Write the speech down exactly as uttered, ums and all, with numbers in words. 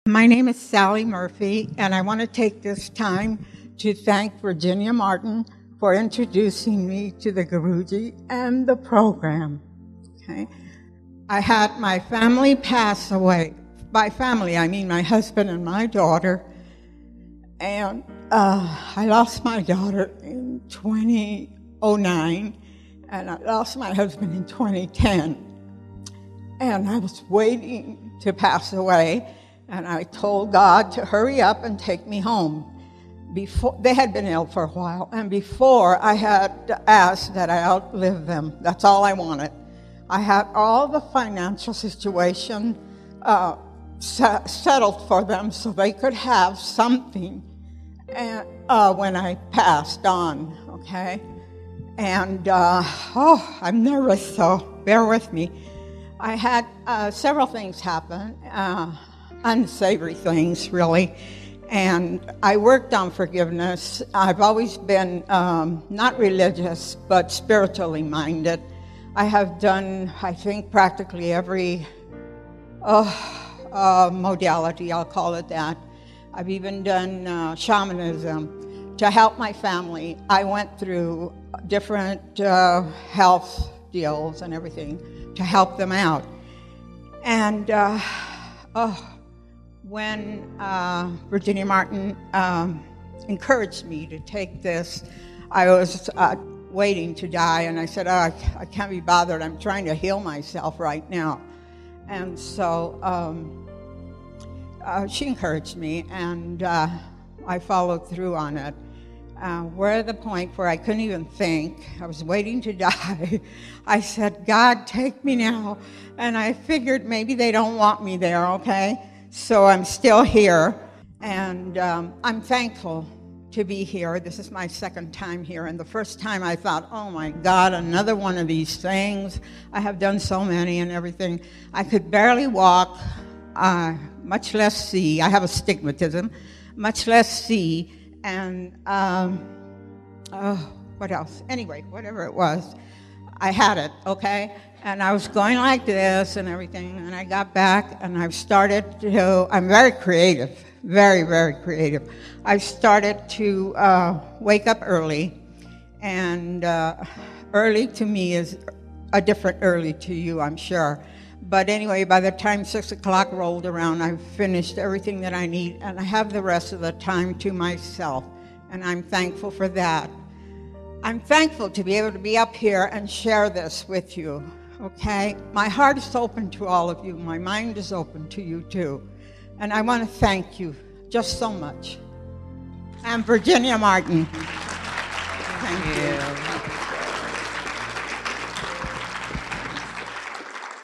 My name is Sally Murphy, and I want to take this time to thank Virginia Martin for introducing me to the Guruji and the program. Okay, I had my family pass away. By family, I mean my husband and my daughter. And uh, I lost my daughter in twenty oh nine, and I lost my husband in twenty ten. And I was waiting to pass away. And I told God to hurry up and take me home. Before they had been ill for a while, and before I had asked that I outlive them. That's all I wanted. I had all the financial situation uh, sa- settled for them so they could have something and, uh, when I passed on, okay? And, uh, oh, I'm nervous, so bear with me. I had uh, several things happen. Uh, unsavory things, really. And I worked on forgiveness. I've always been um, not religious, but spiritually minded. I have done, I think, practically every uh, uh, modality, I'll call it that. I've even done uh, shamanism to help my family. I went through different uh, health deals and everything to help them out. And, uh, oh, when uh, Virginia Martin um, encouraged me to take this, I was uh, waiting to die, and I said, oh, I, I can't be bothered. I'm trying to heal myself right now. And so um, uh, she encouraged me, and uh, I followed through on it. Uh, we're at the point where I couldn't even think. I was waiting to die. I said, God, take me now. And I figured maybe they don't want me there, okay? So I'm still here, and um, I'm thankful to be here. This is my second time here, and the first time I thought, oh my God, another one of these things. I have done so many and everything. I could barely walk, uh, much less see. I have astigmatism, much less see, and um, oh, what else? Anyway, whatever it was, I had it, okay? And I was going like this and everything, and I got back, and I've started to, I'm very creative, very, very creative. I started to uh, wake up early, and uh, early to me is a different early to you, I'm sure. But anyway, by the time six o'clock rolled around, I've finished everything that I need, and I have the rest of the time to myself, and I'm thankful for that. I'm thankful to be able to be up here and share this with you. Okay, my heart is open to all of you. My mind is open to you too. And I want to thank you just so much. I'm Virginia Martin. Thank you.